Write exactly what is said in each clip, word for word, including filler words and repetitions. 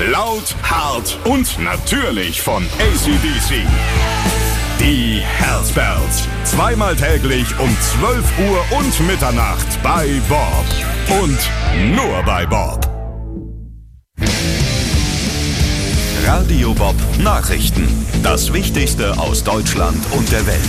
Laut, hart und natürlich von A C D C. Die Hells Bells. Zweimal täglich um zwölf Uhr und Mitternacht bei Bob. Und nur bei Bob. Radio Bob Nachrichten. Das Wichtigste aus Deutschland und der Welt.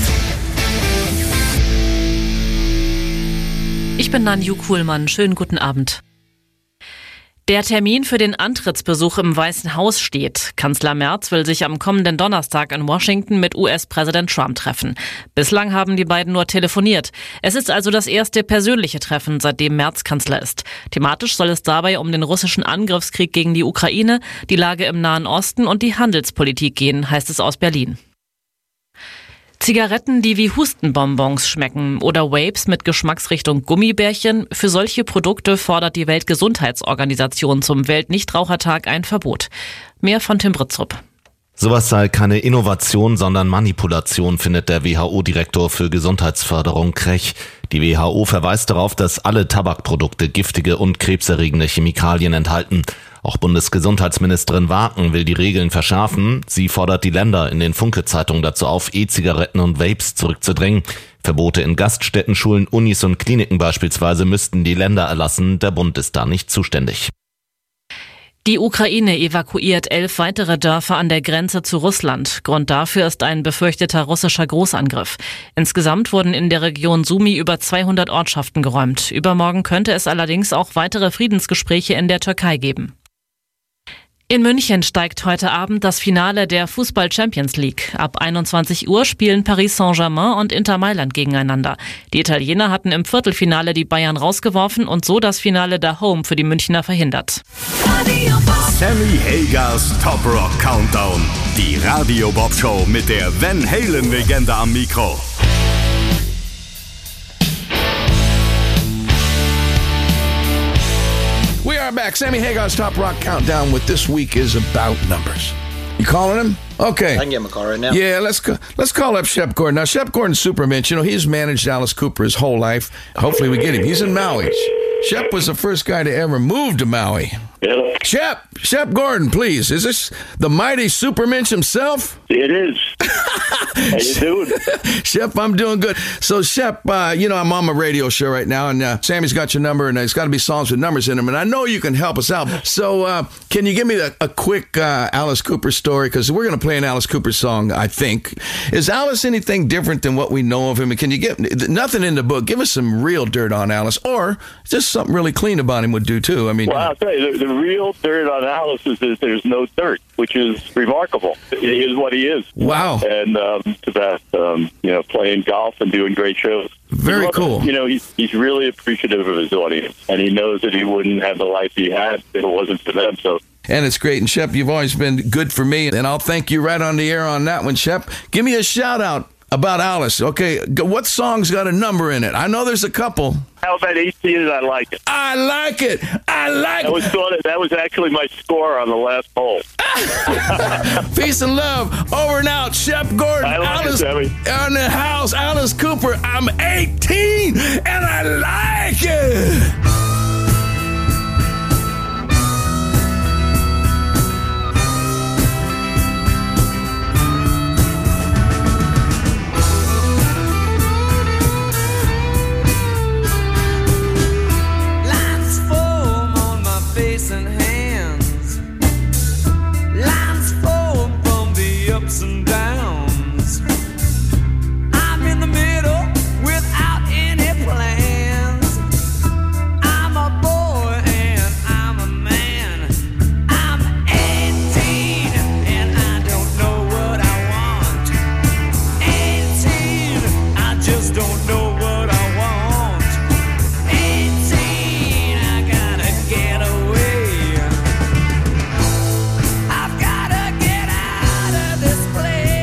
Ich bin Nanju Kuhlmann. Schönen guten Abend. Der Termin für den Antrittsbesuch im Weißen Haus steht. Kanzler Merz will sich am kommenden Donnerstag in Washington mit U S-Präsident Trump treffen. Bislang haben die beiden nur telefoniert. Es ist also das erste persönliche Treffen, seitdem Merz Kanzler ist. Thematisch soll es dabei um den russischen Angriffskrieg gegen die Ukraine, die Lage im Nahen Osten und die Handelspolitik gehen, heißt es aus Berlin. Zigaretten, die wie Hustenbonbons schmecken oder Vapes mit Geschmacksrichtung Gummibärchen, für solche Produkte fordert die Weltgesundheitsorganisation zum Weltnichtrauchertag ein Verbot. Mehr von Tim Britztrup. Sowas sei keine Innovation, sondern Manipulation, findet der W H O-Direktor für Gesundheitsförderung Krech. Die W H O verweist darauf, dass alle Tabakprodukte giftige und krebserregende Chemikalien enthalten. Auch Bundesgesundheitsministerin Waken will die Regeln verschärfen. Sie fordert die Länder in den Funke-Zeitungen dazu auf, E-Zigaretten und Vapes zurückzudrängen. Verbote in Gaststätten, Schulen, Unis und Kliniken beispielsweise müssten die Länder erlassen. Der Bund ist da nicht zuständig. Die Ukraine evakuiert elf weitere Dörfer an der Grenze zu Russland. Grund dafür ist ein befürchteter russischer Großangriff. Insgesamt wurden in der Region Sumy über zweihundert Ortschaften geräumt. Übermorgen könnte es allerdings auch weitere Friedensgespräche in der Türkei geben. In München steigt heute Abend das Finale der Fußball-Champions League. Ab einundzwanzig Uhr spielen Paris Saint-Germain und Inter Mailand gegeneinander. Die Italiener hatten im Viertelfinale die Bayern rausgeworfen und so das Finale daheim für die Münchner verhindert. Sammy Hagers Top Rock Countdown. Die Radio Bob Show mit der Van Halen-Legende am Mikro. We are back. Sammy Hagar's Top Rock Countdown with This Week is About Numbers. You calling him? Okay. I can give him a call right now. Yeah, let's co- let's call up Shep Gordon. Now, Shep Gordon's Superman. You know, he's managed Alice Cooper his whole life. Hopefully we get him. He's in Maui. Shep was the first guy to ever move to Maui. Yeah. Shep, Shep Gordon, please. Is this the mighty Supermensch himself? It is. How you doing? Shep, I'm doing good. So, Shep, uh, you know, I'm on my radio show right now, and uh, Sammy's got your number, and it's got to be songs with numbers in them, and I know you can help us out. So, uh, can you give me a, a quick uh, Alice Cooper story? Because we're going to play an Alice Cooper song, I think. Is Alice anything different than what we know of him? And can you get nothing in the book? Give us some real dirt on Alice, or just something really clean about him would do, too. I mean, well, I'll tell you, the, the real dirt on Alice is that there's no dirt, which is remarkable. He is what he is. Wow. And um, it's about, um, you know, playing golf and doing great shows. Very cool. You know, he's, he's really appreciative of his audience, and he knows that he wouldn't have the life he had if it wasn't for them. So. And it's great. And, Shep, you've always been good for me, and I'll thank you right on the air on that one, Shep. Give me a shout-out about Alice. Okay, what song's got a number in it? I know there's a couple. How about eighteen and I Like It? I like it. I like that was, it. That was actually my score on the last hole. Peace and love. Over and out. Shep Gordon. I like Alice, it, Sammy. on the house. Alice Cooper. I'm eighteen and I like it. And hands, lines form from the ups and downs. I'm in the middle without any plans. I'm a boy and I'm a man. I'm eighteen and I don't know what I want. eighteen, I just don't know what I want. eighteen, I gotta get away. I've gotta get out of this place.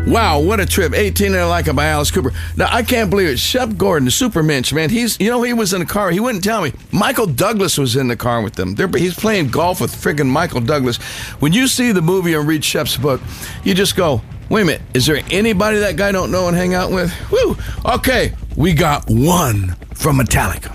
Wow, what a trip. eighteen and I Like It by Alice Cooper. Now, I can't believe it. Shep Gordon, the Supermensch, man, he's, you know, he was in the car. He wouldn't tell me. Michael Douglas was in the car with them. They're, he's playing golf with friggin' Michael Douglas. When you see the movie and read Shep's book, you just go, wait a minute, is there anybody that guy don't know and hang out with? Woo! Okay, we got one from Metallica.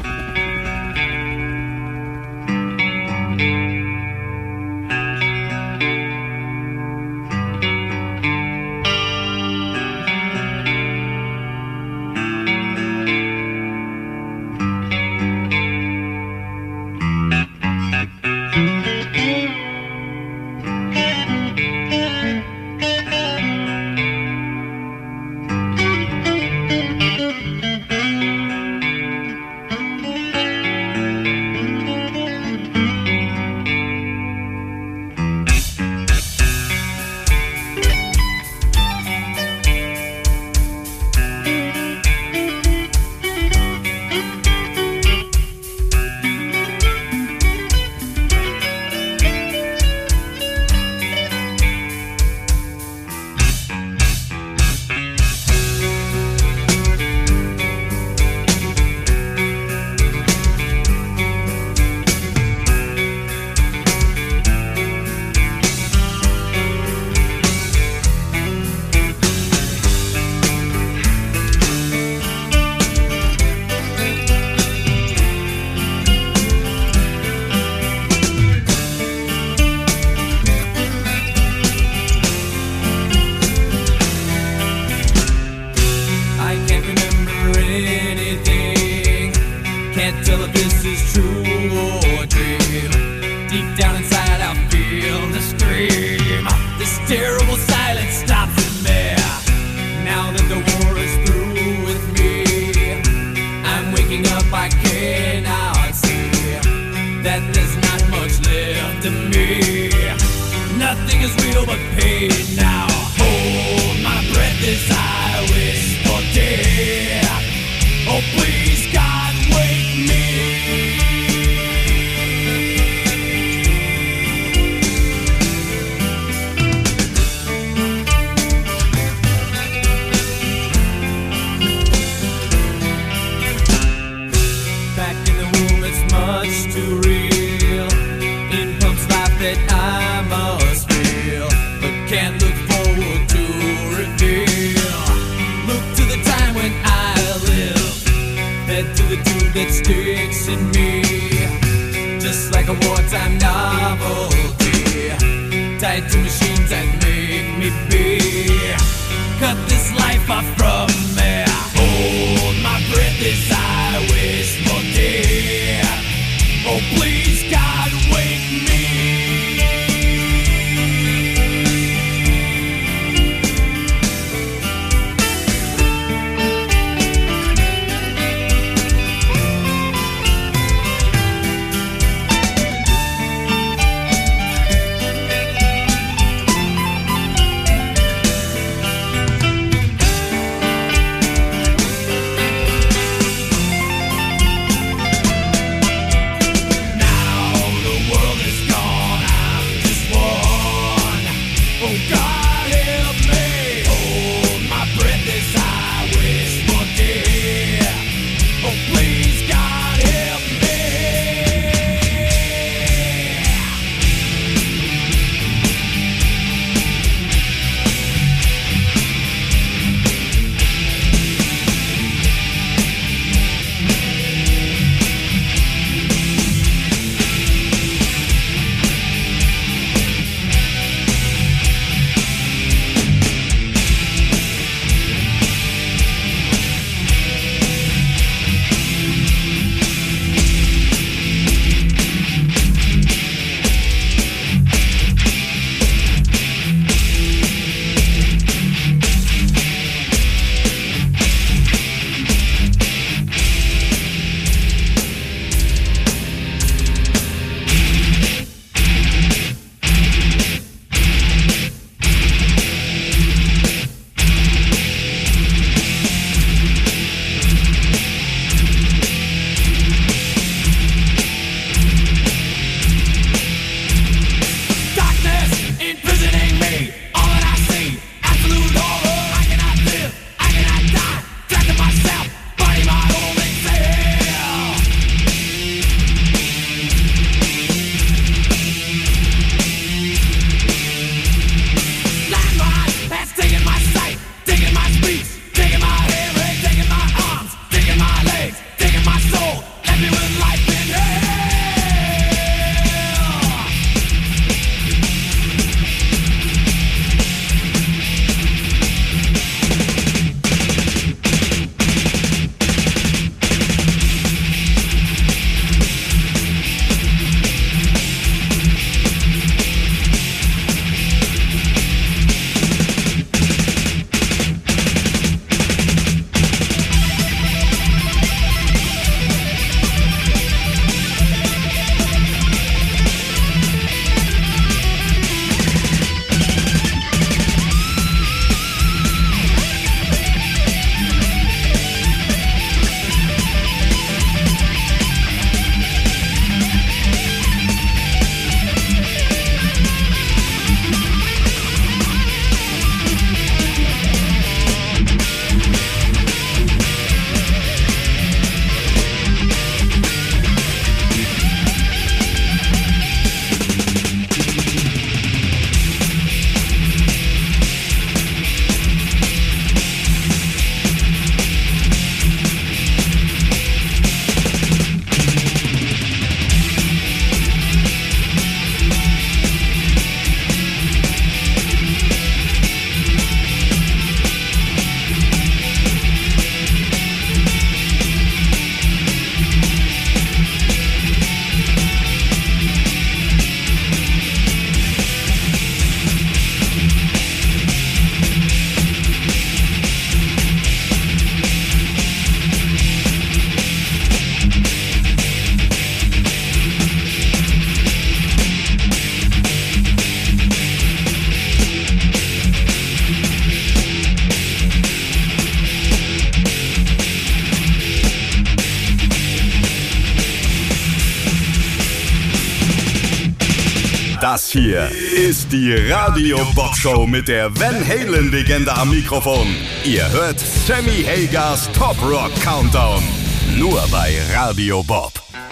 Das hier ist die Radio Bob Show mit der Van Halen Legende am Mikrofon. Ihr hört Sammy Hagars Top Rock Countdown. Nur bei Radio Bob.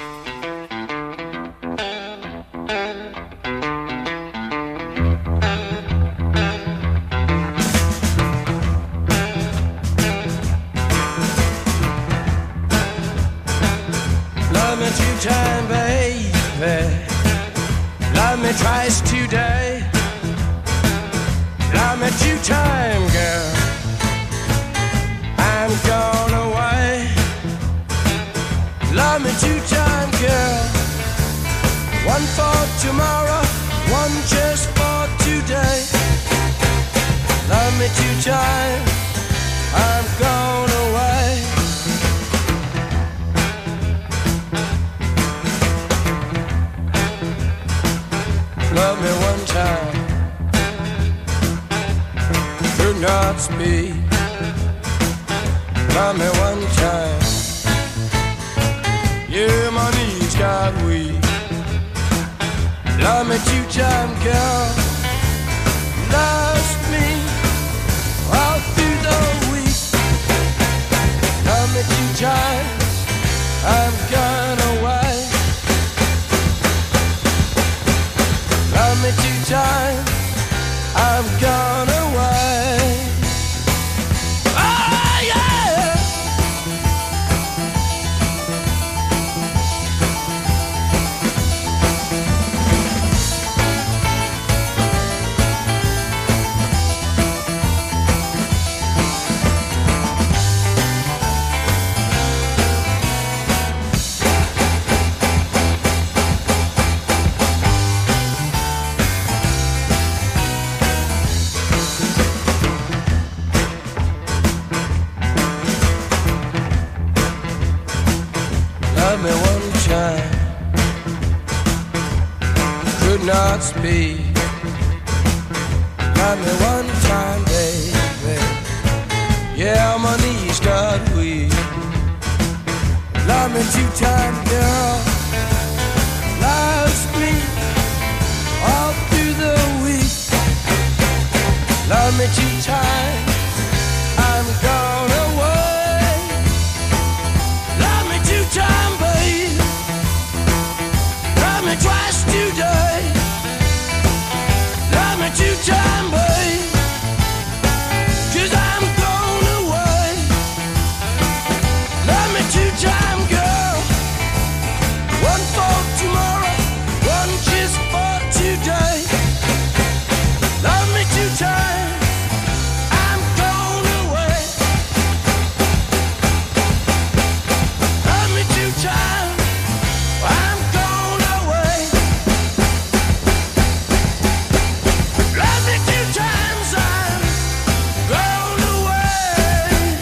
Love me two time, baby. Love me twice today. Love me two time, girl. I'm gone away. Love me two time, girl. One for tomorrow, one just for today. Love me two time, I'm gone away. Love me one time, could not speak. Love me one time, yeah, my knees got weak. Love me two time, girl. Lost me all through the week. Love me two times, I'm gone away. Love me two times, I'm gone away. Oh yeah. Love me one time, could not speak. Love me one time, baby. Yeah, my knees got weak. Love me two time, girl. Lost me all through the week. Love me two times, I'm gone away. Love me two time, babe. Love me twice today. Love me two time, babe. 'Cause I'm gone away. Love me two time, girl. One for tomorrow, one just for today. Love me two time, I'm gone away. Love me two time, I'm gone away. Love me two times, I'm gone away.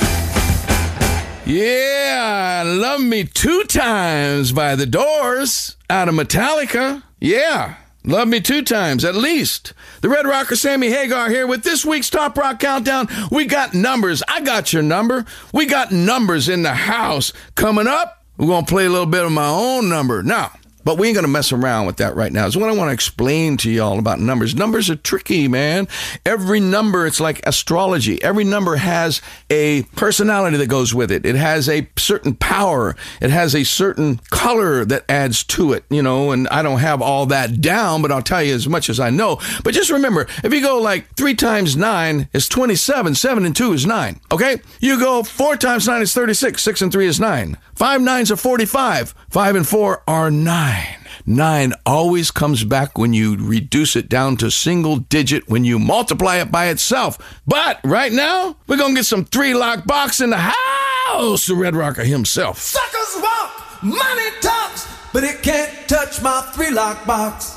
Yeah, Love Me Two Times by The Doors out of Metallica. Yeah, Love Me Two Times at least. The Red Rocker Sammy Hagar here with this week's Top Rock Countdown. We got numbers. I got your number. We got numbers in the house. Coming up, we're going to play a little bit of my own number. Now, but we ain't going to mess around with that right now. It's what I want to explain to y'all about numbers. Numbers are tricky, man. Every number, it's like astrology. Every number has a personality that goes with it. It has a certain power. It has a certain color that adds to it, you know, and I don't have all that down, but I'll tell you as much as I know. But just remember, if you go like three times nine is twenty-seven, seven and two is nine, okay? You go four times nine is thirty-six, six and three is nine. Five nines are forty-five, five and four are nine. Nine always comes back when you reduce it down to single digit when you multiply it by itself. But right now, we're going to get some three-lock box in the house, the Red Rocker himself. Suckers walk, money talks, but it can't touch my three-lock box.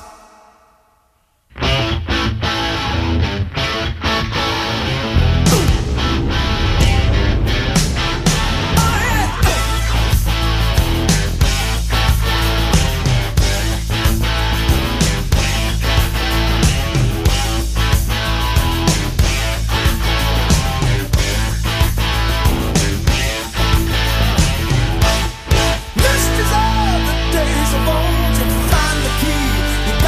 This is all the days of old to find the key.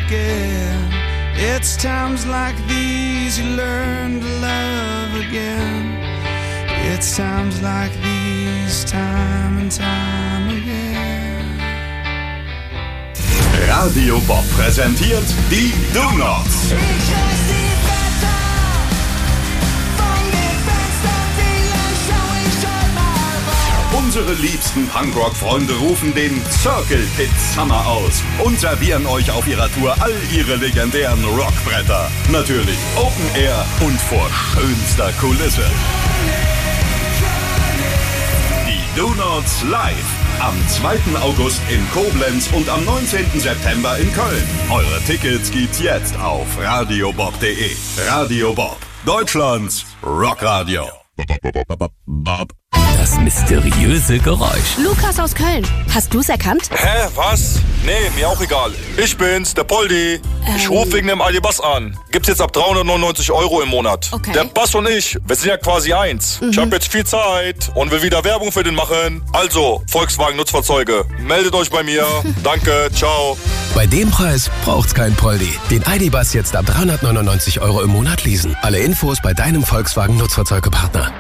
again. It's times like these you learn to love again. It's times like these, time and time again. Radio Bob präsentiert die Donuts. Unsere liebsten Punkrock-Freunde rufen den Circle Pit Summer aus und servieren euch auf ihrer Tour all ihre legendären Rockbretter. Natürlich Open Air und vor schönster Kulisse. Die Donuts live. Am zweiten August in Koblenz und am neunzehnten September in Köln. Eure Tickets gibt's jetzt auf radiobob punkt de. Radio Bob, Deutschlands Rockradio. Das mysteriöse Geräusch. Lukas aus Köln. Hast du's erkannt? Hä, was? Nee, mir auch egal. Ich bin's, der Poldi. Ähm. Ich rufe wegen dem Aldi-Bass an. Gibt's jetzt ab dreihundertneunundneunzig Euro im Monat. Okay. Der Bass und ich, wir sind ja quasi eins. Mhm. Ich habe jetzt viel Zeit und will wieder Werbung für den machen. Also, Volkswagen Nutzfahrzeuge, meldet euch bei mir. Danke, ciao. Bei dem Preis braucht's kein Poldi. Den Aldi-Bass jetzt ab dreihundertneunundneunzig Euro im Monat leasen. Alle Infos bei deinem Volkswagen Nutzfahrzeugepartner.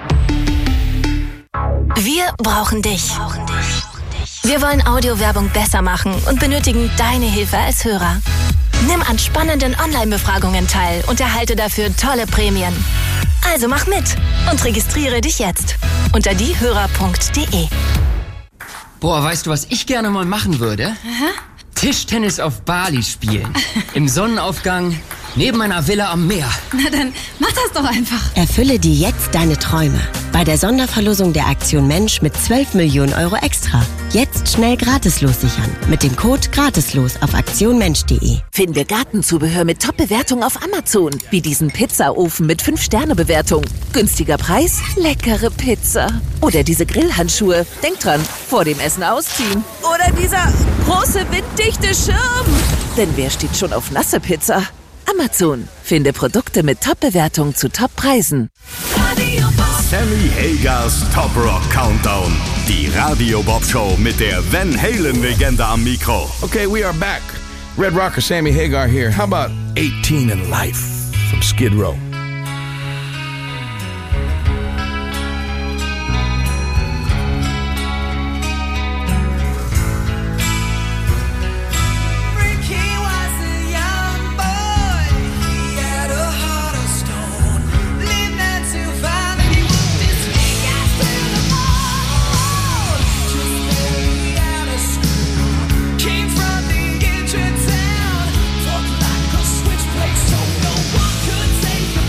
Wir brauchen dich. Wir wollen Audiowerbung besser machen und benötigen deine Hilfe als Hörer. Nimm an spannenden Online-Befragungen teil und erhalte dafür tolle Prämien. Also mach mit und registriere dich jetzt unter diehörer punkt de. Boah, weißt du, was ich gerne mal machen würde? Aha. Tischtennis auf Bali spielen. Im Sonnenaufgang, neben einer Villa am Meer. Na dann mach das doch einfach. Erfülle dir jetzt deine Träume. Bei der Sonderverlosung der Aktion Mensch mit zwölf Millionen Euro extra. Jetzt schnell gratislos sichern. Mit dem Code gratislos auf aktionmensch punkt de. Finde Gartenzubehör mit Top-Bewertung auf Amazon. Wie diesen Pizzaofen mit fünf Sterne Bewertung. Günstiger Preis, leckere Pizza. Oder diese Grillhandschuhe. Denk dran, vor dem Essen ausziehen. Oder dieser große winddichte Schirm. Denn wer steht schon auf nasse Pizza? Amazon. Finde Produkte mit Top-Bewertung zu Top-Preisen. Sammy Hagers Top Rock Countdown. Die Radio Bob Show mit der Van Halen-Legende am Mikro. Okay, we are back. Red Rocker Sammy Hagar here. How about eighteen in Life from Skid Row? Town, fuck like a switchblade, so no one could take the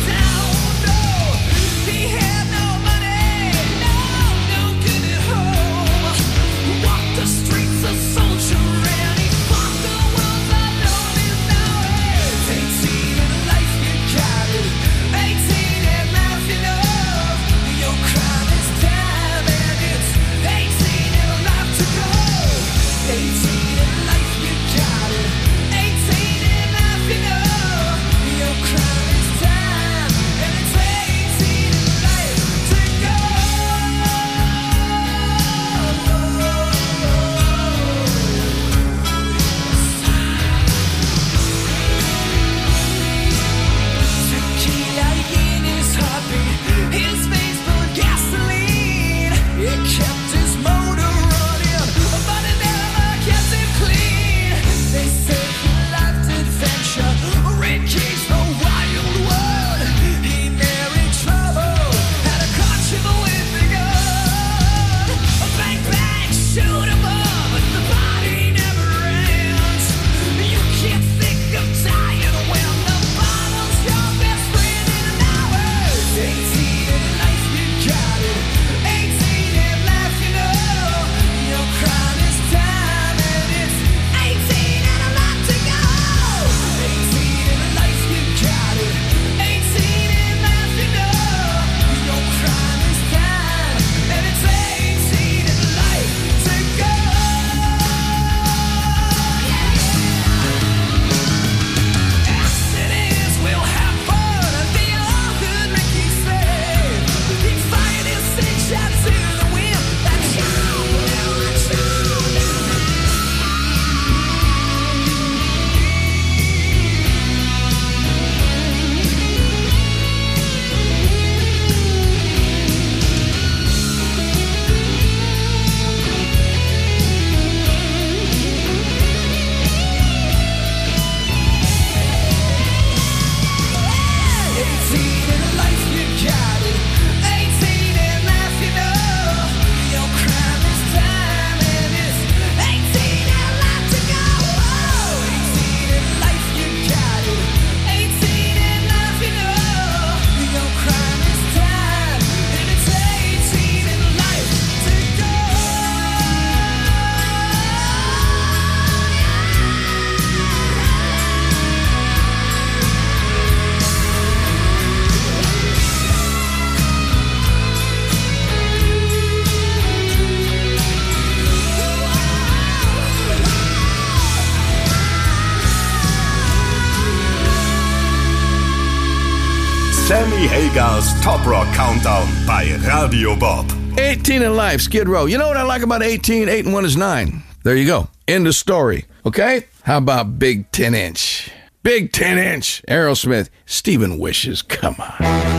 Sammy Hagars Top Rock Countdown bei Radio Bob. eighteen in life, Skid Row. You know what I like about eighteen? eight and one is nine. There you go. End of story. Okay? How about Big ten inch? Big ten inch. Aerosmith. Stephen Wishes. Come on.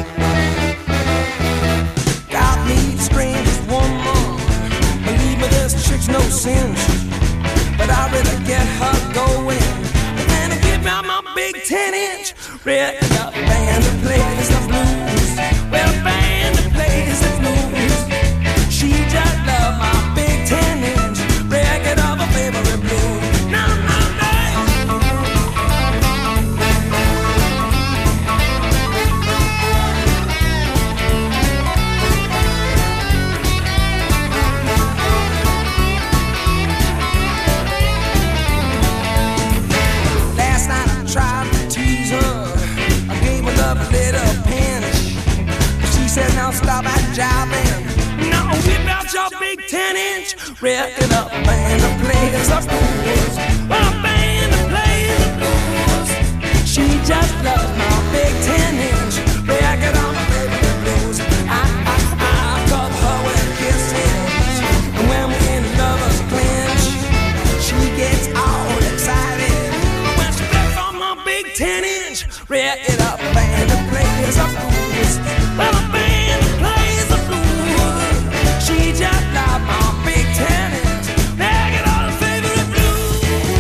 Got me strange as one more. Believe me, this chick's no cinch. But I really get her going. And then I give out my big ten inch. Red up band that plays the blues. Well, a band that plays the blues. She just loved my big ten inch. Record of her favorite blues. No, no, last night I tried to tease her. I gave her love a little pinch. She said, now stop at jiving. Now whip out your big ten inch. Record up, band that plays the blues. Well, a band that plays the blues. She just loves my big ten inch. Record on my favorite blues. I, I, I cover her with kisses. And when we're in lovers clinch, she gets all excited. When she flips on my big ten inch. Record up, band that plays the blues. Well, a band that plays the blues. She just loves my big ten inch. Record on her favorite blues.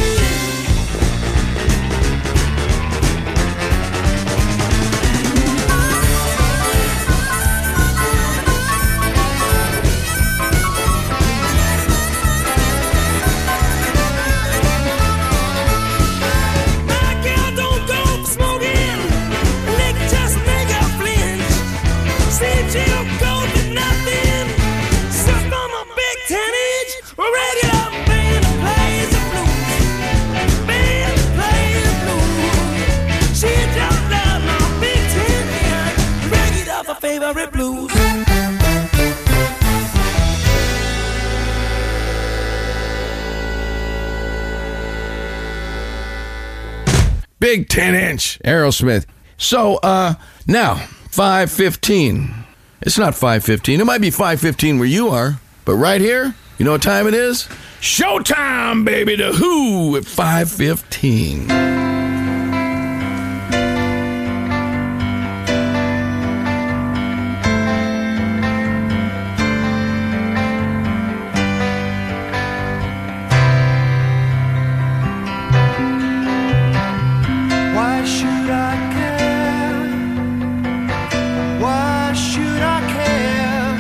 My girl don't go for smoking. Liquor just make her flinch. See, she don't go for nothing. Suck on my big ten inch. Regular band that plays the blues. Band that plays the blues. She just loves my big ten inch. Regular of her favorite blues. Big ten inch. Aerosmith. So, uh, now, five fifteen. It's not five fifteen. It might be five fifteen where you are. But right here, you know what time it is? Showtime, baby. The Who at five fifteen. Why should I care? Why should I care?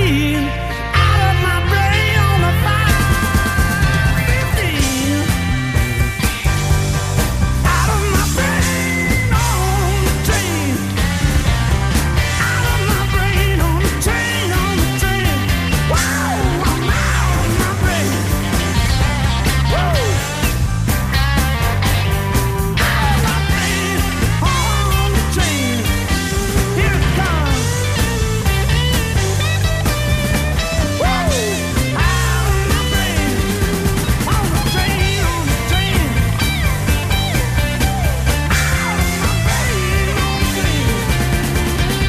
fifteen. Out of my brain on the five fifteen. Out of my brain on the train. Out of my brain on the train, on the train. Wow, I'm out of my brain. Woo! Out of my brain on the train. Here it comes. Woo! Out of my brain on the train, on the train. Out of my brain on the train.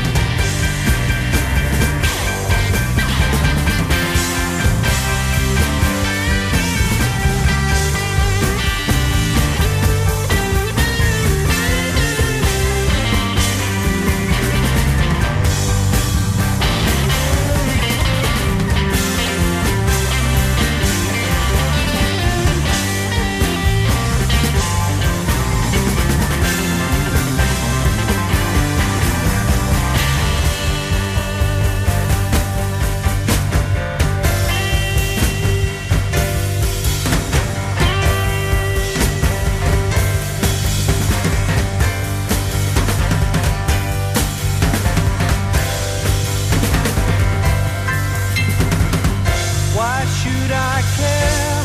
Why should I care?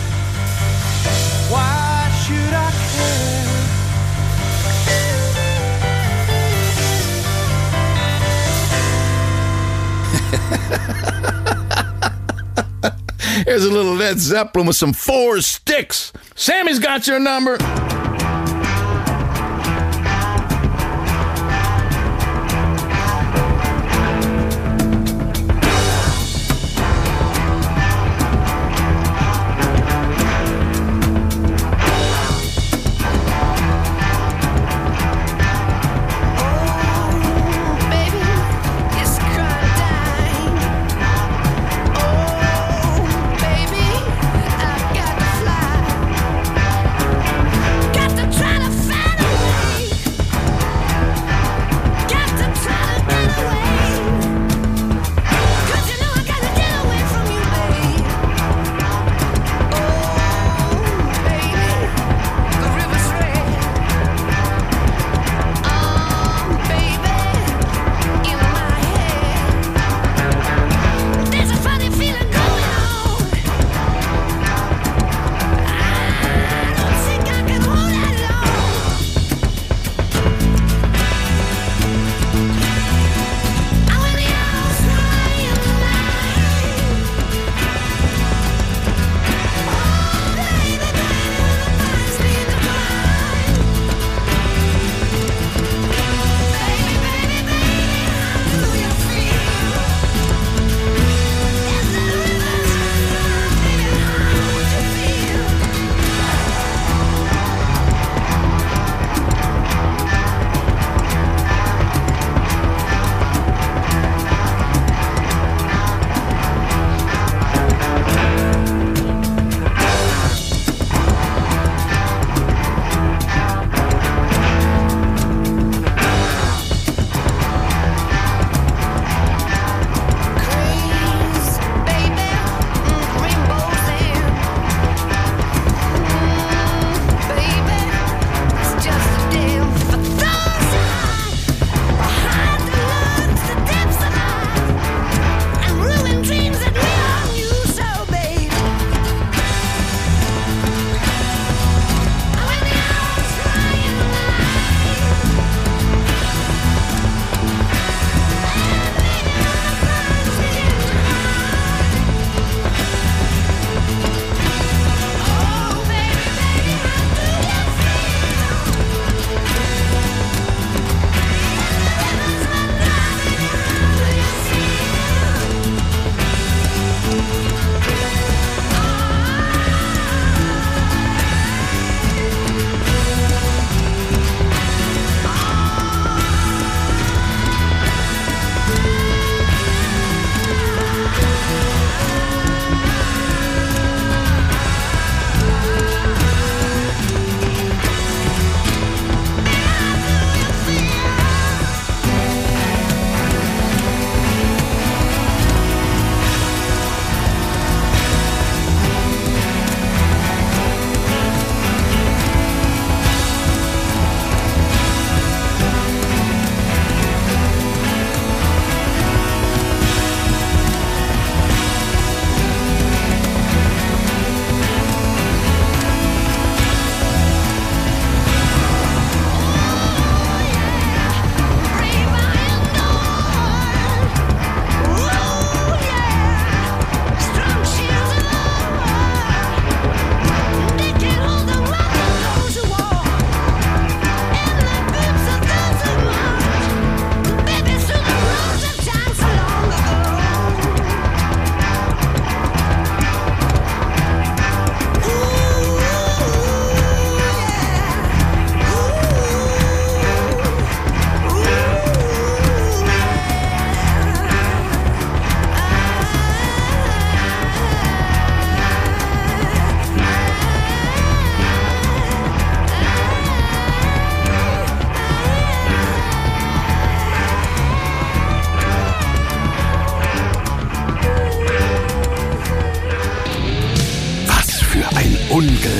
Why should I care? Here's a little Led Zeppelin with some Four Sticks. Sammy's got your number. Baby, it's crying. Oh, baby, I've got to fly.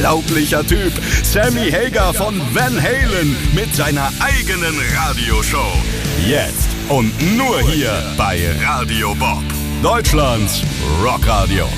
unglaublicher Typ. Sammy Hagar von Van Halen mit seiner eigenen Radioshow. Jetzt und nur hier bei Radio Bob. Deutschlands Rockradio.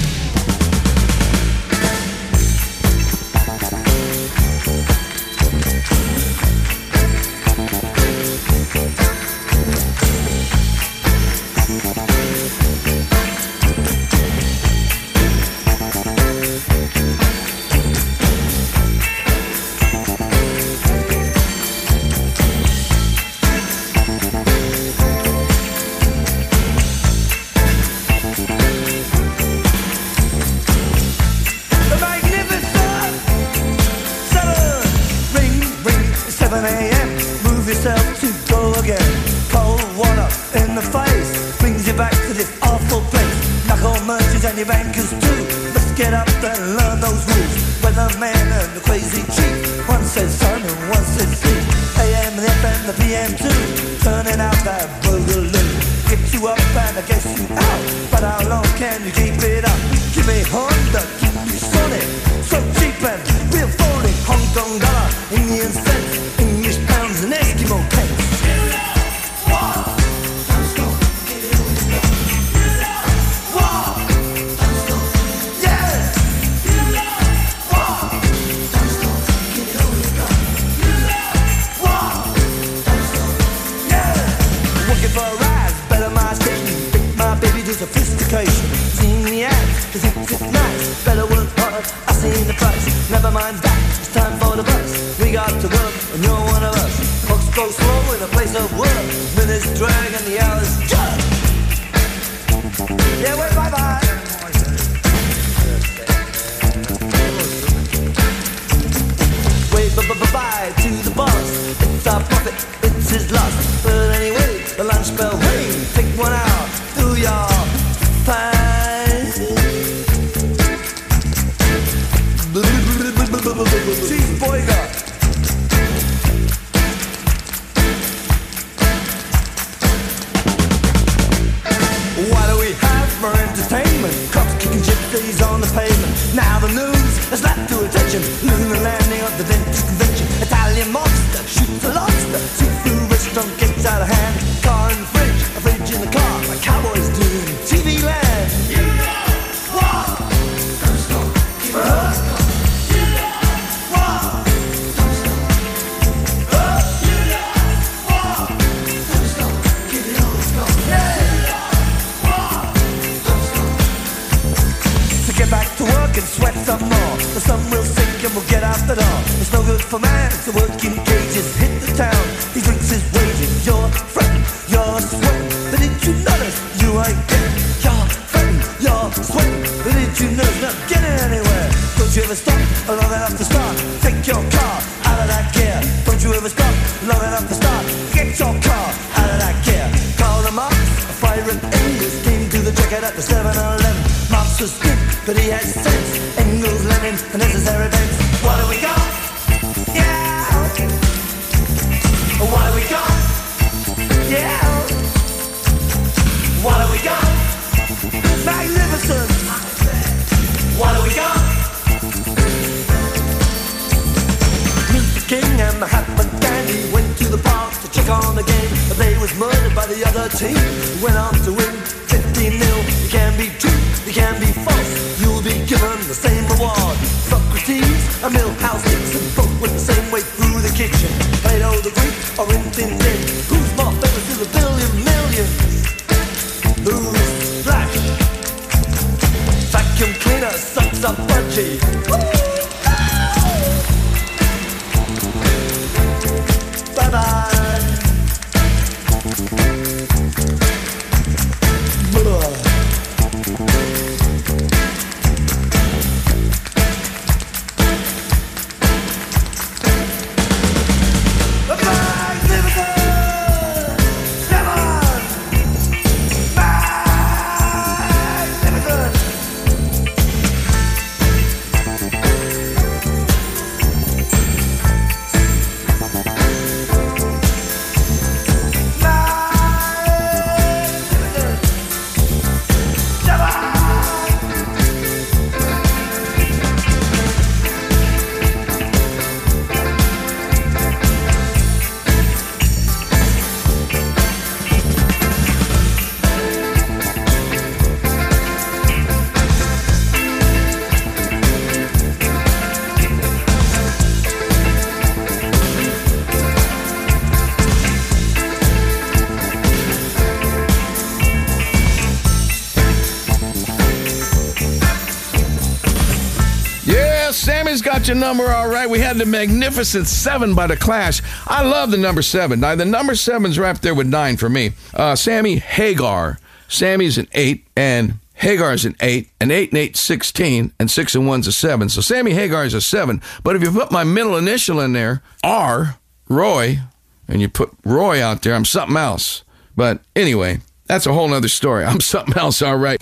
Magnificent! Sammy's got your number all right. We had the Magnificent Seven by The Clash. I love the number seven. Now, the number seven's right up there with nine for me. Uh, Sammy Hagar. Sammy's an eight, and Hagar's an eight, and eight and eight, sixteen, and six and one's a seven. So Sammy Hagar's a seven. But if you put my middle initial in there, R, Roy, and you put Roy out there, I'm something else. But anyway, that's a whole other story. I'm something else, all right.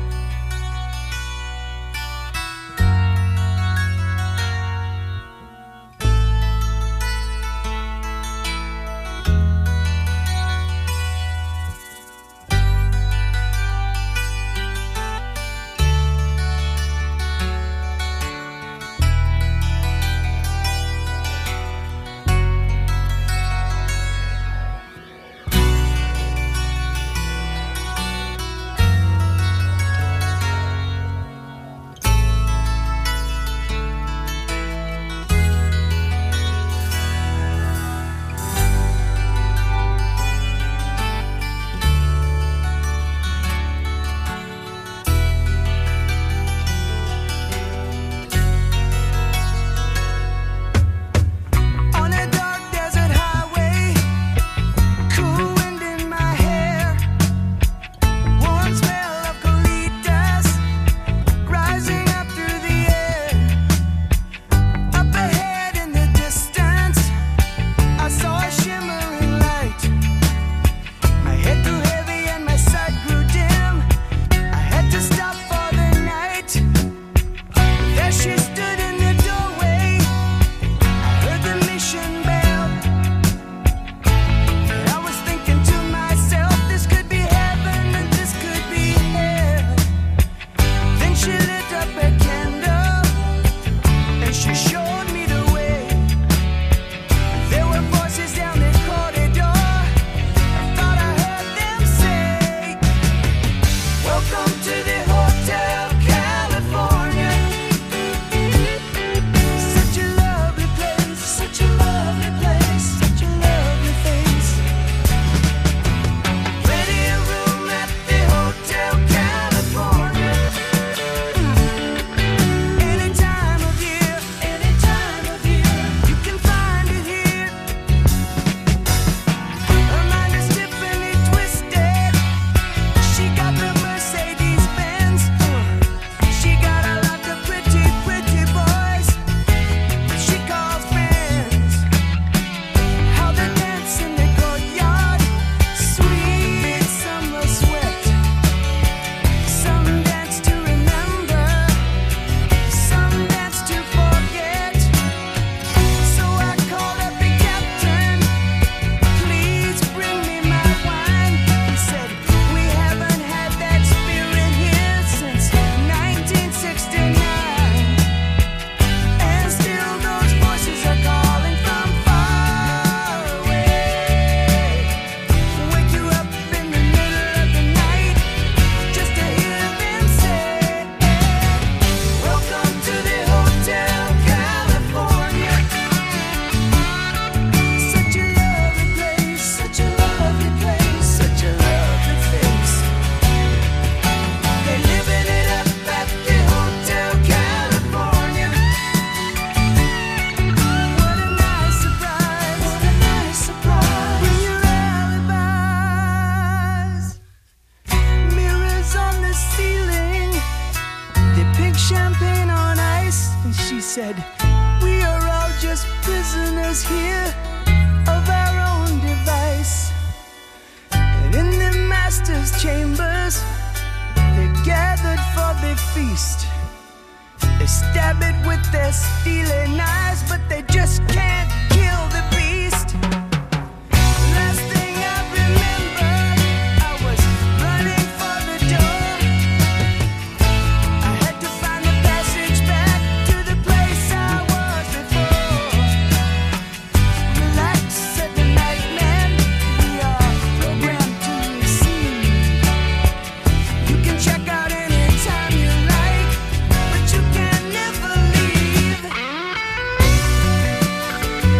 said, we are all just prisoners here of our own device. And in the master's chambers, they're gathered for their feast. They stab it with their steely knives, but they just can't kill the beast. Last thing I remember, I was running for the door. I had to find the passage back to the place I was before. Relax, said the nightman, we are programmed to receive. You can check out anytime you like, but you can never leave.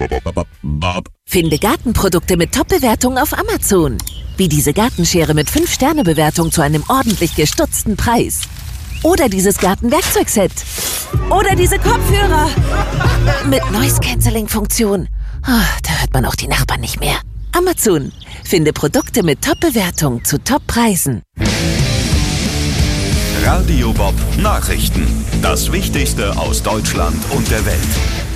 Finde Gartenprodukte mit Top-Bewertung auf Amazon. Wie diese Gartenschere mit fünf Sterne Bewertung zu einem ordentlich gestutzten Preis. Oder dieses Gartenwerkzeugset. Oder diese Kopfhörer. Mit Noise-Canceling-Funktion. Oh, da hört man auch die Nachbarn nicht mehr. Amazon. Finde Produkte mit Top-Bewertung zu Top-Preisen. Radio Bob Nachrichten. Das Wichtigste aus Deutschland und der Welt.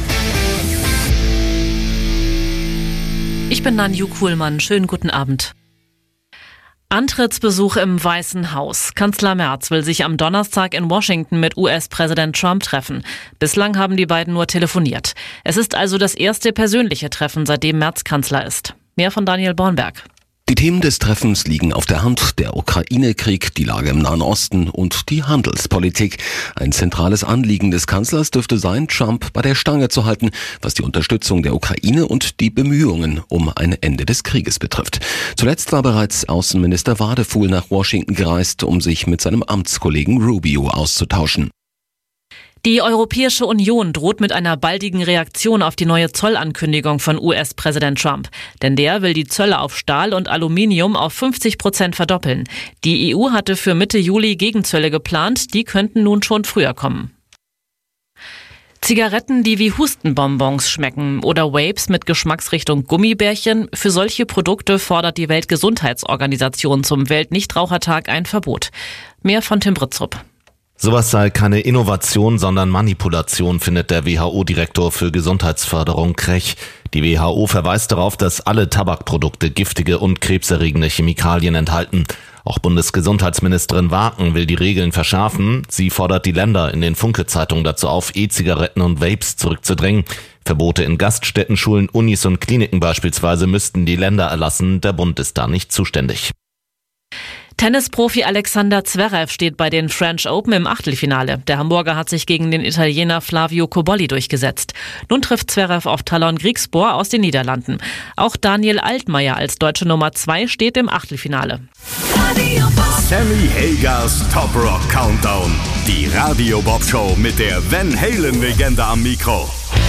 Ich bin Nanju Kuhlmann. Schönen guten Abend. Antrittsbesuch im Weißen Haus. Kanzler Merz will sich am Donnerstag in Washington mit U S-Präsident Trump treffen. Bislang haben die beiden nur telefoniert. Es ist also das erste persönliche Treffen, seitdem Merz Kanzler ist. Mehr von Daniel Bornberg. Die Themen des Treffens liegen auf der Hand: der Ukraine-Krieg, die Lage im Nahen Osten und die Handelspolitik. Ein zentrales Anliegen des Kanzlers dürfte sein, Trump bei der Stange zu halten, was die Unterstützung der Ukraine und die Bemühungen um ein Ende des Krieges betrifft. Zuletzt war bereits Außenminister Wadefuhl nach Washington gereist, um sich mit seinem Amtskollegen Rubio auszutauschen. Die Europäische Union droht mit einer baldigen Reaktion auf die neue Zollankündigung von U S-Präsident Trump. Denn der will die Zölle auf Stahl und Aluminium auf fünfzig Prozent verdoppeln. Die E U hatte für Mitte Juli Gegenzölle geplant, die könnten nun schon früher kommen. Zigaretten, die wie Hustenbonbons schmecken oder Vapes mit Geschmacksrichtung Gummibärchen, für solche Produkte fordert die Weltgesundheitsorganisation zum Weltnichtrauchertag ein Verbot. Mehr von Tim Britzrup. Sowas sei keine Innovation, sondern Manipulation, findet der W H O-Direktor für Gesundheitsförderung Krech. Die W H O verweist darauf, dass alle Tabakprodukte giftige und krebserregende Chemikalien enthalten. Auch Bundesgesundheitsministerin Waken will die Regeln verschärfen. Sie fordert die Länder in den Funke-Zeitungen dazu auf, E-Zigaretten und Vapes zurückzudrängen. Verbote in Gaststätten, Schulen, Unis und Kliniken beispielsweise müssten die Länder erlassen. Der Bund ist da nicht zuständig. Tennisprofi Alexander Zverev steht bei den French Open im Achtelfinale. Der Hamburger hat sich gegen den Italiener Flavio Cobolli durchgesetzt. Nun trifft Zverev auf Talon Griekspoor aus den Niederlanden. Auch Daniel Altmaier als deutsche Nummer zwei steht im Achtelfinale. Sammy Hagers Top Rock Countdown. Die Radio Bob Show mit der Van Halen Legende am Mikro.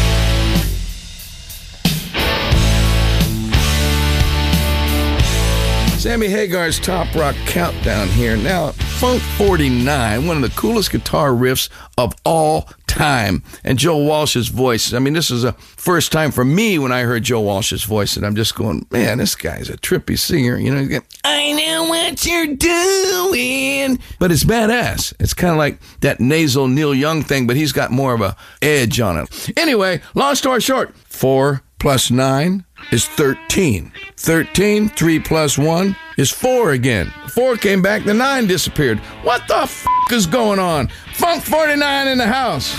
Sammy Hagar's Top Rock Countdown here. Now, Funk forty-nine, one of the coolest guitar riffs of all time. And Joe Walsh's voice. I mean, this is a first time for me when I heard Joe Walsh's voice. And I'm just going, man, this guy's a trippy singer. You know, I know what you're doing. But it's badass. It's kind of like that nasal Neil Young thing, but he's got more of a edge on it. Anyway, long story short, four plus nine is thirteen. thirteen, three plus one is four again. four came back, the nine disappeared. What the f*** is going on? Funk forty-nine in the house.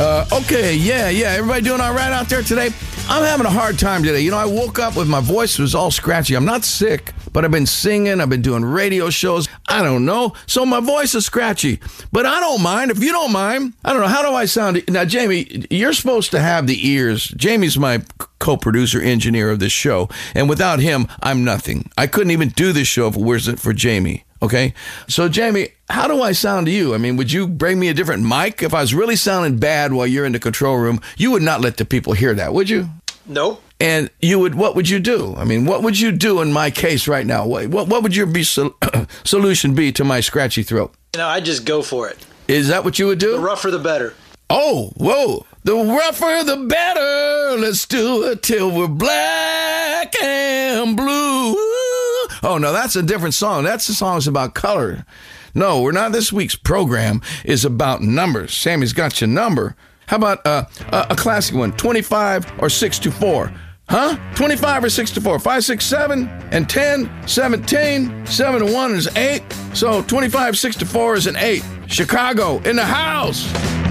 Uh, okay, yeah, yeah. Everybody doing all right out there today? I'm having a hard time today. You know, I woke up with my voice was all scratchy. I'm not sick, but I've been singing. I've been doing radio shows. I don't know. So my voice is scratchy. But I don't mind. If you don't mind, I don't know. How do I sound? Now, Jamie, you're supposed to have the ears. Jamie's my co-producer, engineer of this show. And without him, I'm nothing. I couldn't even do this show if it wasn't for Jamie. Okay? So, Jamie, how do I sound to you? I mean, would you bring me a different mic? If I was really sounding bad while you're in the control room, you would not let the people hear that, would you? Nope. And you would, what would you do? I mean, what would you do in my case right now? What what, what would your be sol- solution be to my scratchy throat? You know, I'd just go for it. Is that what you would do? The rougher the better. Oh, whoa. The rougher the better. Let's do it till we're black and blue. Oh, no, that's a different song. That's the song's about color. No, we're not. This week's program is about numbers. Sammy's got your number. How about uh, a, a classic one, twenty-five or six to four? Huh? twenty-five or six to four? five, six, seven, and ten, seventeen, seven to one is eight. So twenty-five, six to four is an eight. Chicago in the house.